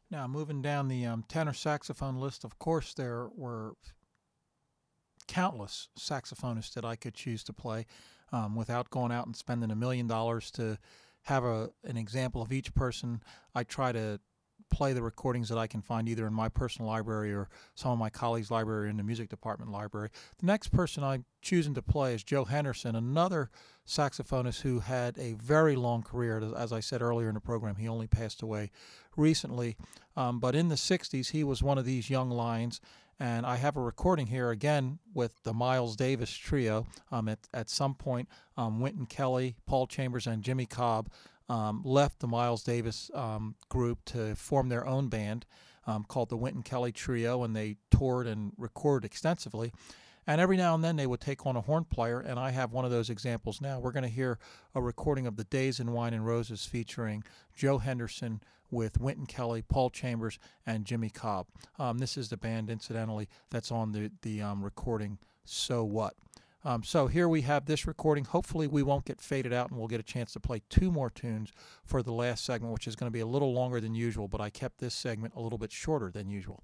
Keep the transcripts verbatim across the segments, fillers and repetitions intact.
Now, moving down the um, tenor saxophone list, of course, there were countless saxophonists that I could choose to play um, without going out and spending a million dollars to have a, an example of each person. I try to play the recordings that I can find either in my personal library or some of my colleagues' library or in the music department library. The next person I'm choosing to play is Joe Henderson, another saxophonist who had a very long career. As I said earlier in the program, he only passed away recently. Um, but in the sixties, he was one of these young lions. And I have a recording here again with the Miles Davis Trio. Um, at, at some point, um, Wynton Kelly, Paul Chambers, and Jimmy Cobb um, left the Miles Davis um, group to form their own band um, called the Wynton Kelly Trio, and they toured and recorded extensively. And every now and then they would take on a horn player, and I have one of those examples now. We're going to hear a recording of the Days in Wine and Roses featuring Joe Henderson with Wynton Kelly, Paul Chambers, and Jimmy Cobb. Um, this is the band, incidentally, that's on the, the um, recording, So What? Um, so here we have this recording. Hopefully we won't get faded out, and we'll get a chance to play two more tunes for the last segment, which is going to be a little longer than usual, but I kept this segment a little bit shorter than usual.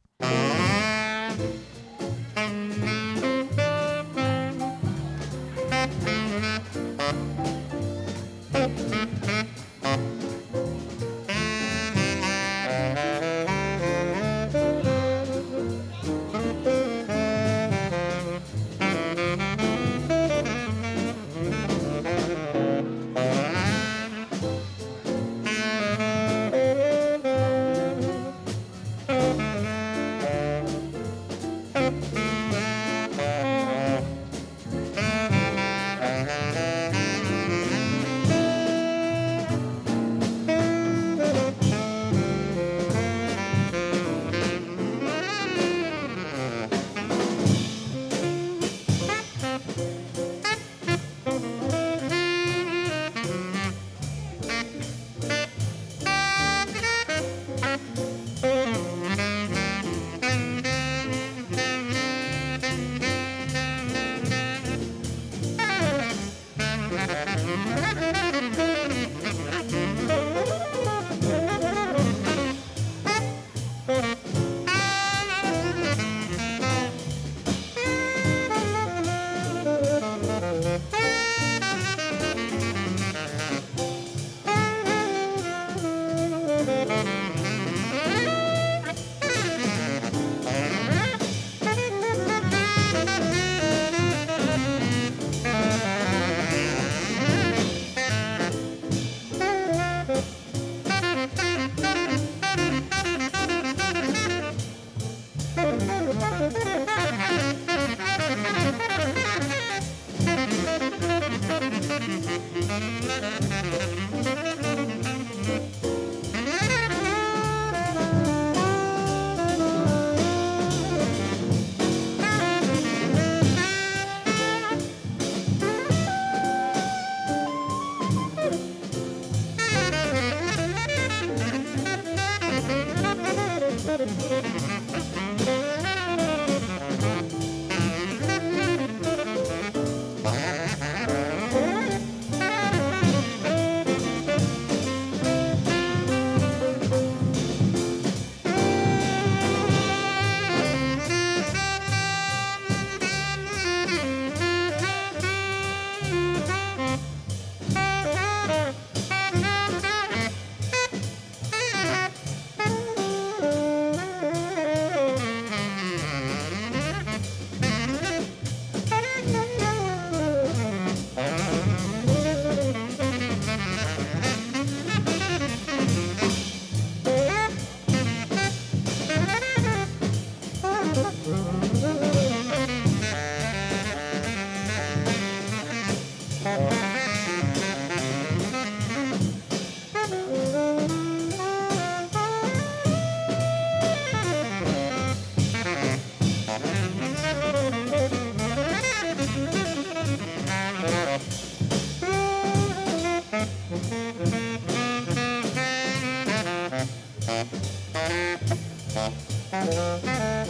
Thank you.